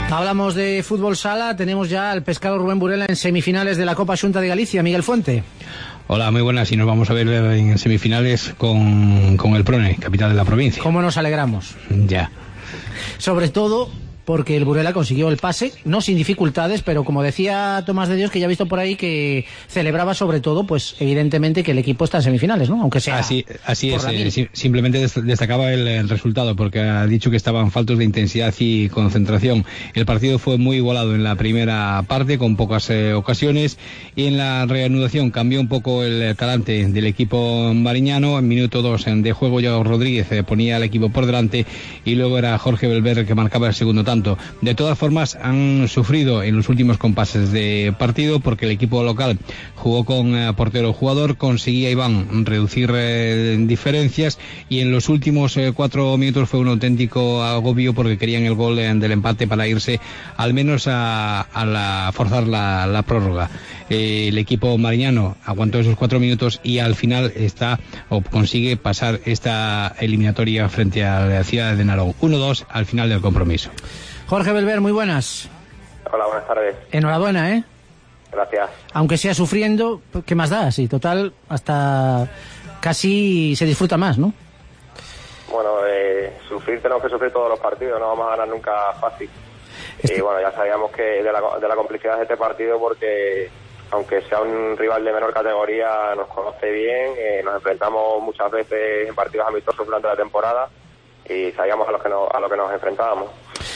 Hablamos de fútbol sala, tenemos ya al pescado Rubén Burela en semifinales de la Copa Xunta de Galicia. Miguel Fuente. Hola, muy buenas, y nos vamos a ver en semifinales con el Prone, capital de la provincia. ¿Cómo nos alegramos? Ya. Sobre todo porque el Burela consiguió el pase, no sin dificultades, pero como decía Tomás de Dios, que ya ha visto por ahí que celebraba sobre todo, pues evidentemente que el equipo está en semifinales, ¿no? Aunque sea así es, simplemente destacaba el resultado, porque ha dicho que estaban faltos de intensidad y concentración. El partido fue muy igualado en la primera parte, con pocas ocasiones, y en la reanudación cambió un poco el talante del equipo mariñano. En minuto 2 de juego, Yago Rodríguez ponía al equipo por delante, y luego era Jorge Belver el que marcaba el segundo tanto. De todas formas, han sufrido en los últimos compases de partido, porque el equipo local jugó con portero jugador, conseguía Iván reducir diferencias, y en los últimos 4 minutos fue un auténtico agobio, porque querían el gol del empate para irse al menos a forzar la prórroga. El equipo mariñano aguantó esos 4 minutos y al final consigue pasar esta eliminatoria frente a la ciudad de Narón. 1-2 al final del compromiso. Jorge Belver, muy buenas. Hola, buenas tardes. Enhorabuena, ¿eh? Gracias. Aunque sea sufriendo, ¿qué más da? Sí, total, hasta casi se disfruta más, ¿no? Bueno, sufrir tenemos que sufrir todos los partidos, no vamos a ganar nunca fácil. Y bueno, ya sabíamos que de la complicidad de este partido, porque aunque sea un rival de menor categoría, nos conoce bien, nos enfrentamos muchas veces en partidos amistosos durante la temporada y sabíamos a lo que nos enfrentábamos.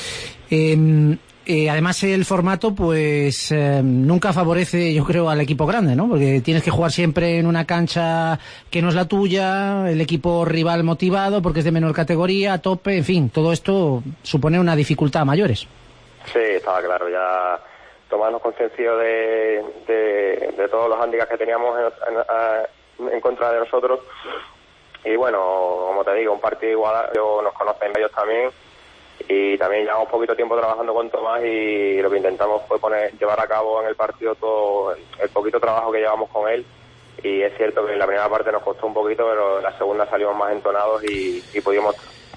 Además el formato pues nunca favorece, yo creo, al equipo grande, ¿no? Porque tienes que jugar siempre en una cancha que no es la tuya, el equipo rival motivado porque es de menor categoría, a tope, en fin, todo esto supone una dificultad a mayores. Sí, estaba claro, ya tomarnos conciencia de todos los hándicaps que teníamos en contra de nosotros. Y bueno, como te digo, un partido igualado, nos conocen ellos también. Y también llevamos poquito tiempo trabajando con Tomás, y lo que intentamos fue llevar a cabo en el partido todo el poquito trabajo que llevamos con él. Y es cierto que en la primera parte nos costó un poquito, pero en la segunda salimos más entonados y pudimos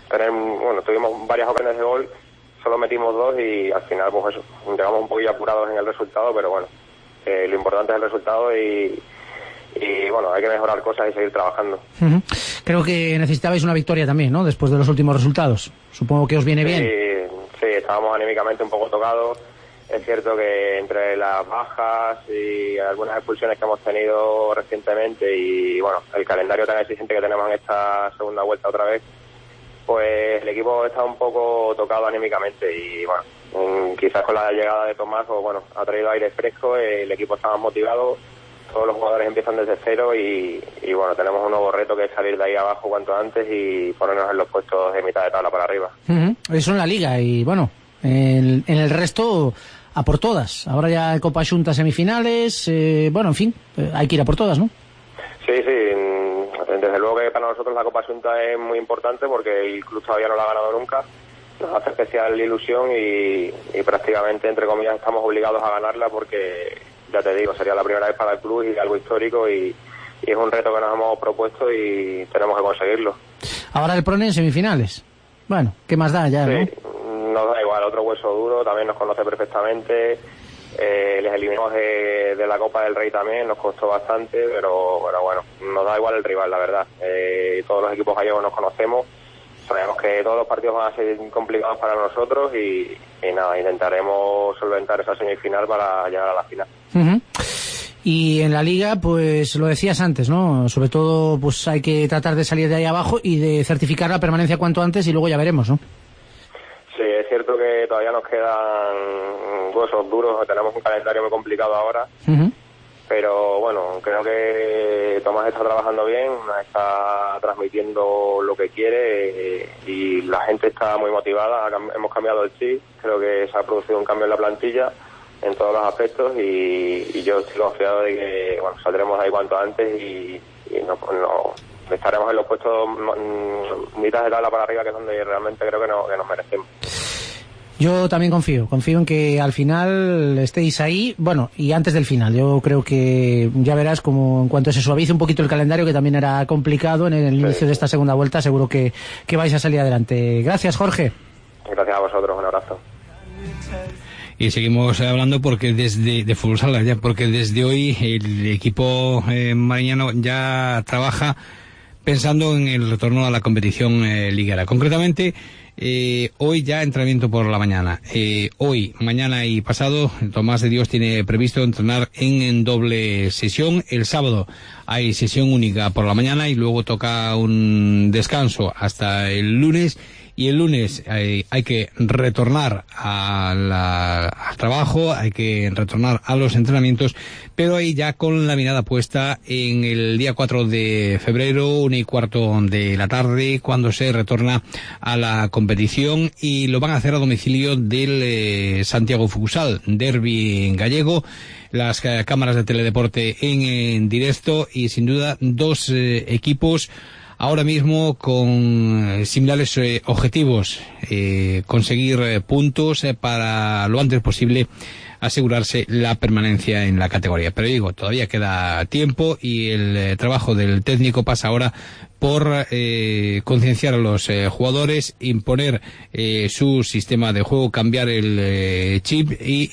tuvimos varias ocasiones de gol, solo metimos 2 y al final pues eso, llegamos un poquillo apurados en el resultado, pero bueno, lo importante es el resultado y bueno, hay que mejorar cosas y seguir trabajando. Uh-huh. Creo que necesitabais una victoria también, ¿no? Después de los últimos resultados. Supongo que os viene bien. Sí, estábamos anímicamente un poco tocados. Es cierto que entre las bajas y algunas expulsiones que hemos tenido recientemente y bueno, el calendario tan exigente que tenemos en esta segunda vuelta otra vez, pues el equipo está un poco tocado anímicamente y bueno, quizás con la llegada de Tomás, pues bueno, ha traído aire fresco, el equipo está más motivado. Todos los jugadores empiezan desde cero y bueno, tenemos un nuevo reto que es salir de ahí abajo cuanto antes y ponernos en los puestos de mitad de tabla para arriba. Uh-huh. Eso en la Liga y bueno, en el resto a por todas. Ahora ya Copa Xunta semifinales, bueno, en fin, hay que ir a por todas, ¿no? Sí, desde luego que para nosotros la Copa Xunta es muy importante porque el club todavía no la ha ganado nunca. Nos hace especial ilusión y prácticamente, entre comillas, estamos obligados a ganarla porque, ya te digo, sería la primera vez para el club y algo histórico y es un reto que nos hemos propuesto y tenemos que conseguirlo. Ahora el Prone en semifinales. Bueno, ¿qué más da ya, sí, no? Nos da igual, otro hueso duro, también nos conoce perfectamente. Les eliminamos de la Copa del Rey también, nos costó bastante, pero bueno, nos da igual el rival, la verdad. Todos los equipos gallegos nos conocemos. Sabemos que todos los partidos van a ser complicados para nosotros y nada, intentaremos solventar esa semifinal para llegar a la final. Uh-huh. Y en la Liga, pues lo decías antes, ¿no? Sobre todo, pues hay que tratar de salir de ahí abajo y de certificar la permanencia cuanto antes y luego ya veremos, ¿no? Sí, es cierto que todavía nos quedan huesos duros, tenemos un calendario muy complicado ahora. Uh-huh. Pero bueno, creo que Tomás está trabajando bien, está transmitiendo lo que quiere y la gente está muy motivada. Hemos cambiado el chip, creo que se ha producido un cambio en la plantilla en todos los aspectos y yo estoy confiado de que bueno, saldremos ahí cuanto antes y estaremos en los puestos mitad de tabla para arriba, que es donde realmente creo que nos merecemos. Yo también confío en que al final estéis ahí, bueno, y antes del final. Yo creo que ya verás como en cuanto se suavice un poquito el calendario, que también era complicado en el inicio de esta segunda vuelta, seguro que vais a salir adelante. Gracias, Jorge. Gracias a vosotros, un abrazo. Y seguimos hablando de fútbol sala ya, porque desde hoy el equipo mariñano ya trabaja pensando en el retorno a la competición liguera. Concretamente, hoy ya entrenamiento por la mañana. Hoy, mañana y pasado, Tomás de Dios tiene previsto entrenar en doble sesión. El sábado hay sesión única por la mañana y luego toca un descanso hasta el lunes. Y el lunes hay que retornar al trabajo, hay que retornar a los entrenamientos, pero ahí ya con la mirada puesta en el día 4 de febrero, 1:15 de la tarde, cuando se retorna a la competición, y lo van a hacer a domicilio del Santiago Futsal, derbi en gallego, las cámaras de Teledeporte en directo, y sin duda dos equipos ahora mismo con similares objetivos, conseguir puntos para lo antes posible asegurarse la permanencia en la categoría. Pero digo, todavía queda tiempo y el trabajo del técnico pasa ahora por concienciar a los jugadores, imponer su sistema de juego, cambiar el chip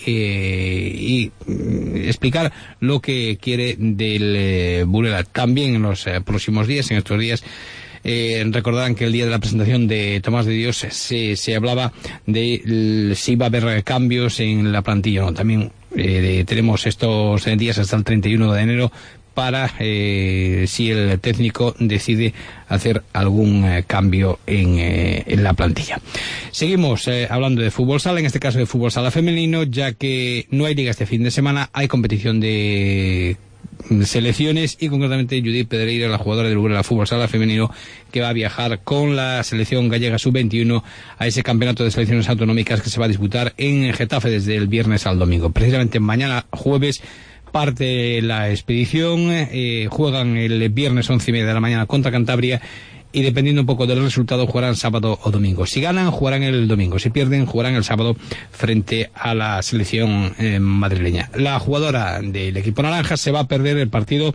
y explicar lo que quiere del Burela. También en los próximos días, en estos días, recordarán que el día de la presentación de Tomás de Dios se hablaba de si iba a haber cambios en la plantilla o no. También tenemos estos días hasta el 31 de enero para si el técnico decide hacer algún cambio en la plantilla. Seguimos hablando de fútbol sala, en este caso de fútbol sala femenino, ya que no hay liga este fin de semana, hay competición de selecciones, y concretamente Judith Pedreira, la jugadora del Burela Fútbol Sala femenino, que va a viajar con la selección gallega sub-21 a ese campeonato de selecciones autonómicas que se va a disputar en Getafe desde el viernes al domingo. Precisamente mañana jueves parte la expedición, juegan el viernes 11:30 de la mañana contra Cantabria, y dependiendo un poco del resultado jugarán sábado o domingo. Si ganan, jugarán el domingo; si pierden, jugarán el sábado frente a la selección madrileña. La jugadora del equipo naranja se va a perder el partido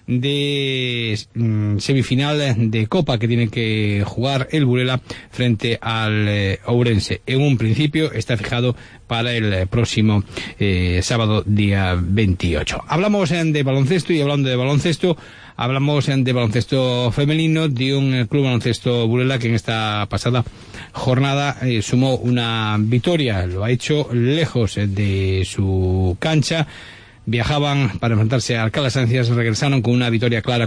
de semifinal de Copa que tiene que jugar el Burela frente al Ourense. En un principio está fijado para el próximo sábado, día 28. Hablamos de baloncesto, y hablando de baloncesto, hablamos de baloncesto femenino, de un club baloncesto Burela que en esta pasada jornada sumó una victoria. Lo ha hecho lejos de su cancha. Viajaban para enfrentarse a Alcalá Sánchez, regresaron con una victoria clara,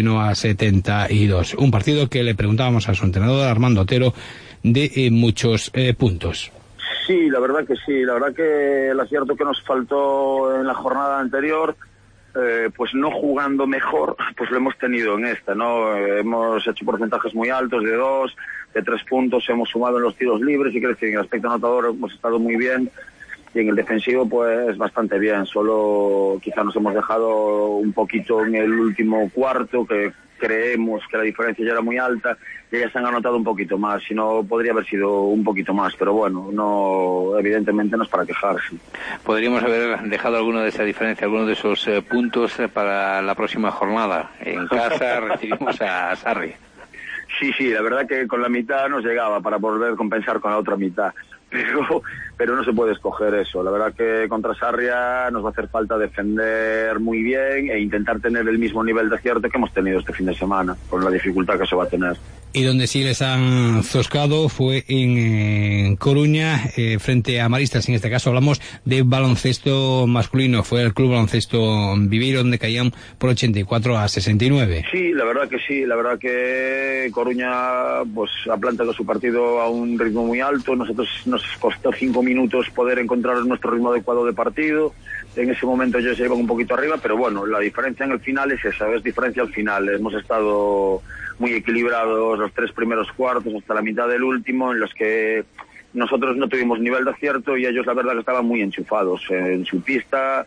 41-72. Un partido que le preguntábamos a su entrenador, Armando Otero, de muchos puntos. Sí, la verdad que sí. La verdad que el acierto que nos faltó en la jornada anterior, pues no jugando mejor, pues lo hemos tenido en esta, ¿no? Hemos hecho porcentajes muy altos de 2, de 3 puntos, hemos sumado en los tiros libres, y creo que en el aspecto anotador hemos estado muy bien, y en el defensivo pues bastante bien. Solo quizá nos hemos dejado un poquito en el último cuarto, que creemos que la diferencia ya era muy alta, y ya se han anotado un poquito más, si no podría haber sido un poquito más, pero bueno, no, evidentemente no es para quejarse. ¿Podríamos haber dejado alguno de esa diferencia, alguno de esos puntos para la próxima jornada? En casa recibimos a Sarri. Sí, la verdad que con la mitad nos llegaba para volver a compensar con la otra mitad, pero no se puede escoger eso. La verdad que contra Sarria nos va a hacer falta defender muy bien e intentar tener el mismo nivel de acierto que hemos tenido este fin de semana, con la dificultad que se va a tener. Y donde sí les han zoscado fue en Coruña, frente a Maristas. En este caso hablamos de baloncesto masculino. Fue el Club Baloncesto Viveiro, donde caían por 84-69. Sí, la verdad que sí. La verdad que Coruña pues ha planteado su partido a un ritmo muy alto. Nosotros nos costó 5 minutos poder encontrar nuestro ritmo adecuado de partido. En ese momento ellos se iban un poquito arriba, pero bueno, la diferencia en el final es esa, es diferencia al final. Hemos estado muy equilibrados los 3 primeros cuartos hasta la mitad del último, en los que nosotros no tuvimos nivel de acierto y ellos la verdad que estaban muy enchufados en su pista,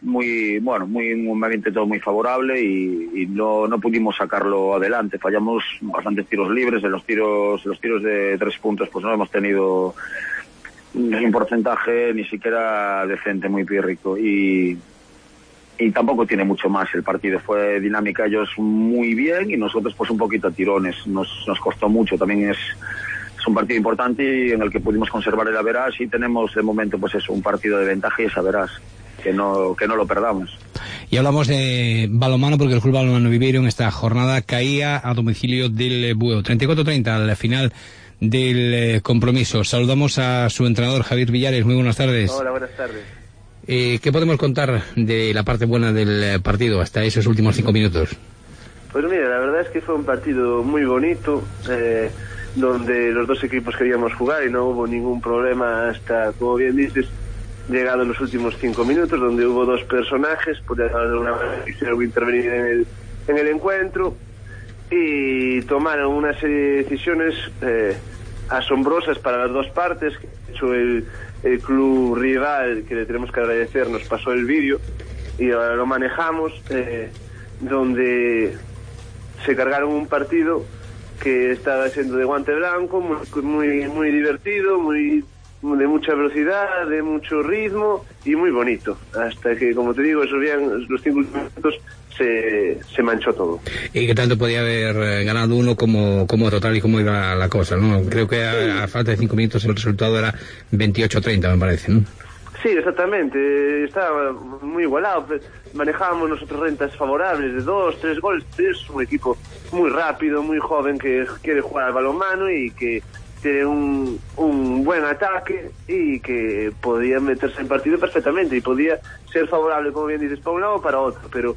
un ambiente todo muy favorable, y no pudimos sacarlo adelante. Fallamos bastantes tiros libres, en los tiros de 3 puntos pues no hemos tenido un porcentaje ni siquiera decente, muy pírrico, y tampoco tiene mucho más. El partido fue dinámica, ellos muy bien y nosotros pues un poquito a tirones. Nos costó mucho. También es un partido importante y en el que pudimos conservar el averás y tenemos de momento pues eso, un partido de ventaja y ese averás, que no lo perdamos. Y hablamos de balonmano porque el Club Balonmano Viveiro en esta jornada caía a domicilio del Bueu, 34-30 al final del compromiso. Saludamos a su entrenador Javier Villares. Muy buenas tardes. Hola, buenas tardes. ¿Qué podemos contar de la parte buena del partido hasta esos últimos 5 minutos? Pues mira, la verdad es que fue un partido muy bonito, donde los dos equipos queríamos jugar y no hubo ningún problema hasta, como bien dices, llegado los últimos 5 minutos, donde hubo dos personajes, por de alguna manera quisieron intervenir en el encuentro y tomaron una serie de decisiones asombrosas para las dos partes. De hecho, el club rival, que le tenemos que agradecer, nos pasó el vídeo y ahora lo manejamos, donde se cargaron un partido que estaba siendo de guante blanco, muy divertido, de mucha velocidad, de mucho ritmo y muy bonito, hasta que, como te digo, los 5 minutos se manchó todo. ¿Y qué tanto podía haber ganado uno como total y cómo iba la cosa, no? Creo que a falta de 5 minutos el resultado era 28-30, me parece, ¿no? Sí, exactamente, estaba muy igualado, manejábamos nosotros rentas favorables de 2-3 goles. Es un equipo muy rápido, muy joven, que quiere jugar al balonmano y que tiene un buen ataque y que podía meterse en partido perfectamente y podía ser favorable, como bien dices, para un lado o para otro, pero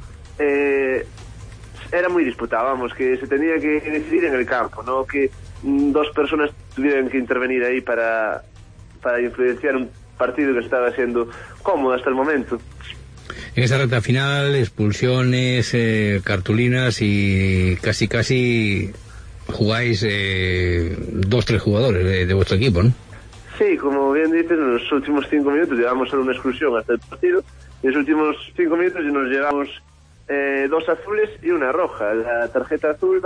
era muy disputado, vamos, que se tenía que decidir en el campo, no que dos personas tuvieran que intervenir ahí para influenciar un partido que estaba siendo cómodo hasta el momento. En esa recta final, expulsiones, cartulinas y casi jugáis 2-3 jugadores de vuestro equipo, ¿no? Sí, como bien dices, en los últimos 5 minutos llevamos solo una exclusión hasta el partido y en los últimos 5 minutos nos llevamos 2 azules y una roja. La tarjeta azul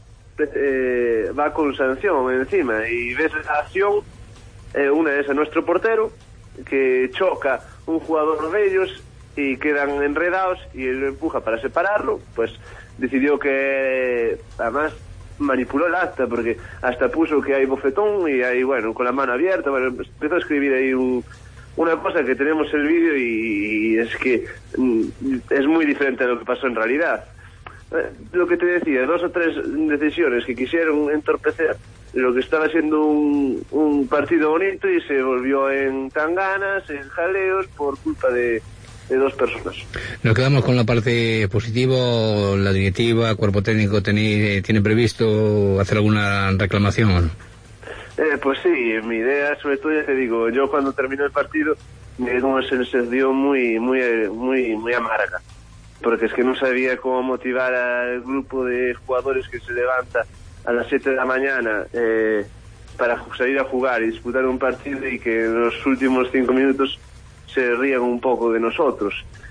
va con sanción encima y ves la acción, una es a nuestro portero, que choca un jugador de ellos y quedan enredados y él lo empuja para separarlo, pues decidió que, además manipuló el acta porque hasta puso que hay bofetón y ahí, bueno, con la mano abierta, bueno, empezó a escribir ahí una cosa que tenemos el vídeo y es que es muy diferente a lo que pasó en realidad. Lo que te decía, 2 o 3 decisiones que quisieron entorpecer lo que estaba siendo un partido bonito y se volvió en tanganas, en jaleos, por culpa de 2 personas. Nos quedamos con la parte positiva. La directiva, cuerpo técnico, ¿tiene previsto hacer alguna reclamación? Pues sí, mi idea, sobre todo, ya te digo, yo cuando terminó el partido me dio muy amarga, porque es que no sabía cómo motivar al grupo de jugadores que se levanta a las 7 de la mañana para salir a jugar y disputar un partido y que en los últimos 5 minutos se rían un poco de nosotros.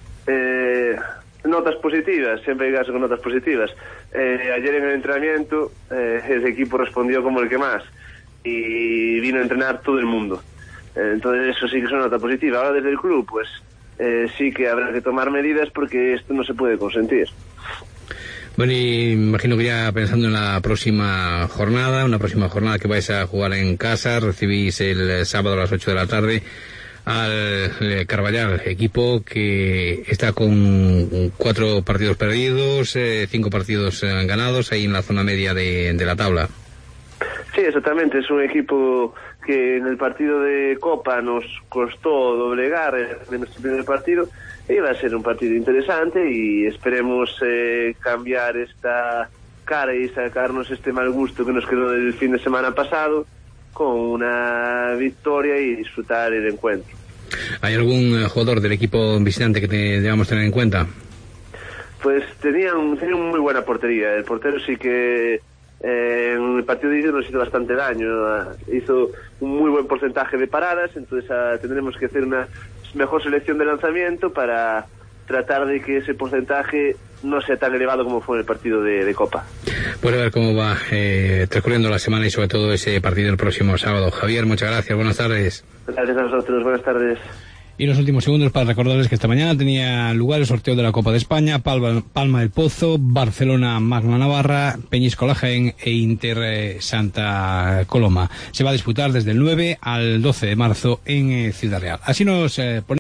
Notas positivas, siempre hay caso con notas positivas. Ayer en el entrenamiento el equipo respondió como el que más y vino a entrenar todo el mundo. Entonces eso sí que es una nota positiva. Ahora desde el club pues sí que habrá que tomar medidas porque esto no se puede consentir. Bueno, y imagino que ya pensando en la próxima jornada, que vais a jugar en casa, recibís el sábado a las 8 de la tarde al Carballal, equipo que está con 4 partidos perdidos, 5 partidos ganados, ahí en la zona media de la tabla. Sí, exactamente, es un equipo que en el partido de Copa nos costó doblegar en nuestro primer partido. Y va a ser un partido interesante y esperemos cambiar esta cara y sacarnos este mal gusto que nos quedó del fin de semana pasado con una victoria y disfrutar el encuentro. ¿Hay algún jugador del equipo visitante que debamos tener en cuenta? Pues tenían muy buena portería. El portero sí que en el partido de ida nos hizo bastante daño. Hizo un muy buen porcentaje de paradas, entonces tendremos que hacer una mejor selección de lanzamiento para tratar de que ese porcentaje no sea tan elevado como fue en el partido de Copa. Pues a ver cómo va transcurriendo la semana y sobre todo ese partido el próximo sábado. Javier, muchas gracias, buenas tardes. Gracias a vosotros, buenas tardes. Y los últimos segundos para recordarles que esta mañana tenía lugar el sorteo de la Copa de España, Palma del Pozo, Barcelona Magna Navarra, Peñíscola Jaén e Inter Santa Coloma. Se va a disputar desde el 9 al 12 de marzo en Ciudad Real. Así nos ponemos